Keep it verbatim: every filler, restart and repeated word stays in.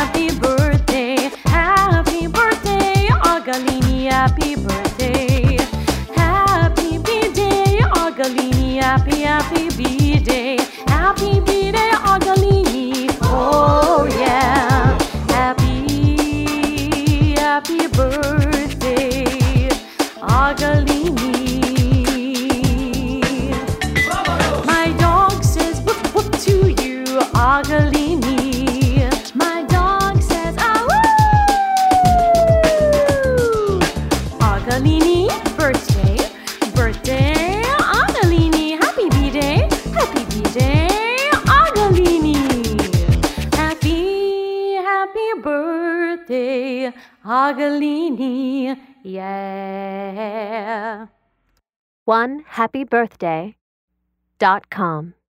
happy birthday, happy birthday, Agalini, happy birthday, happy B-day, Agalini, happy, happy B-day, happy B-day, Agalini, oh yeah, happy, happy birthday, Agalini. My dog says whoop whoop to you, Agalini. My dog says ah woo. Agalini, birthday, birthday, Agalini, happy B-day, happy B-day, Agalini. Happy, happy birthday, Agalini, yeah. one happy birthday dot com